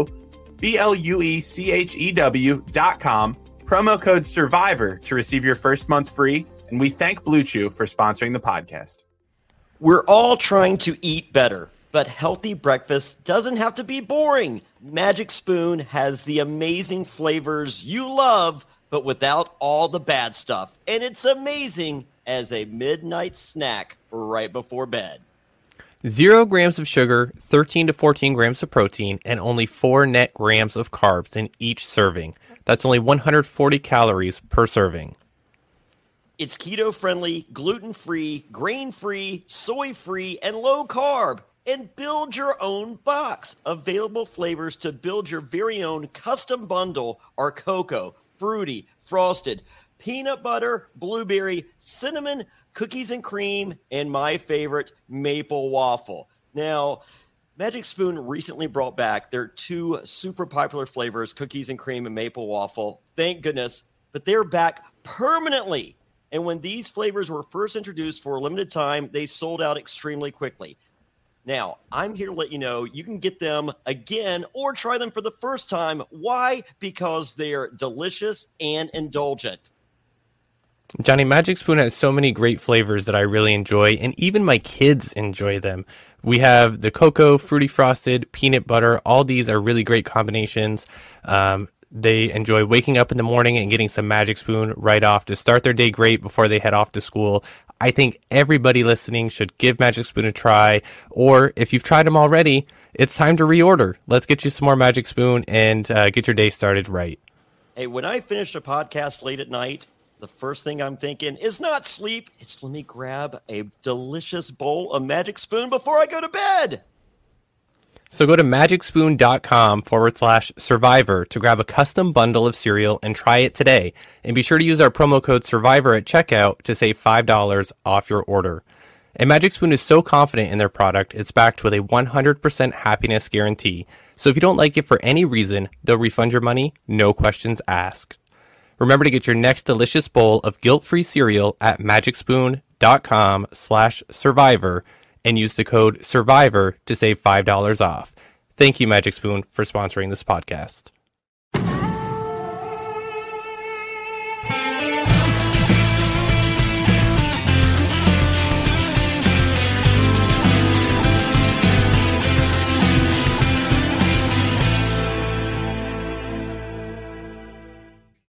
BlueChew.com, promo code SURVIVOR to receive your first month free. And we thank Blue Chew for sponsoring the podcast. We're all trying to eat better, but healthy breakfast doesn't have to be boring. Magic Spoon has the amazing flavors you love, but without all the bad stuff. And it's amazing as a midnight snack right before bed. 0 grams of sugar, 13 to 14 grams of protein, and only 4 net grams of carbs in each serving. That's only 140 calories per serving. It's keto-friendly, gluten-free, grain-free, soy-free, and low-carb. And build your own box. Available flavors to build your very own custom bundle are cocoa, fruity, frosted, peanut butter, blueberry, cinnamon, cookies and cream, and my favorite, maple waffle. Now, Magic Spoon recently brought back their 2 super popular flavors, cookies and cream and maple waffle. Thank goodness. But they're back permanently. And when these flavors were first introduced for a limited time, they sold out extremely quickly. Now, I'm here to let you know you can get them again or try them for the first time. Why? Because they're delicious and indulgent. Johnny, Magic Spoon has so many great flavors that I really enjoy, and even my kids enjoy them. We have the cocoa, fruity frosted, peanut butter. All these are really great combinations. They enjoy waking up in the morning and getting some Magic Spoon right off to start their day great before they head off to school. I think everybody listening should give Magic Spoon a try, or if you've tried them already, it's time to reorder. Let's get you some more Magic Spoon and get your day started right. Hey, when I finish a podcast late at night, the first thing I'm thinking is not sleep. It's let me grab a delicious bowl of Magic Spoon before I go to bed. So go to magicspoon.com/survivor to grab a custom bundle of cereal and try it today. And be sure to use our promo code SURVIVOR at checkout to save $5 off your order. And Magic Spoon is so confident in their product, it's backed with a 100% happiness guarantee. So if you don't like it for any reason, they'll refund your money, no questions asked. Remember to get your next delicious bowl of guilt-free cereal at magicspoon.com/survivor and use the code SURVIVOR to save $5 off. Thank you, Magic Spoon, for sponsoring this podcast.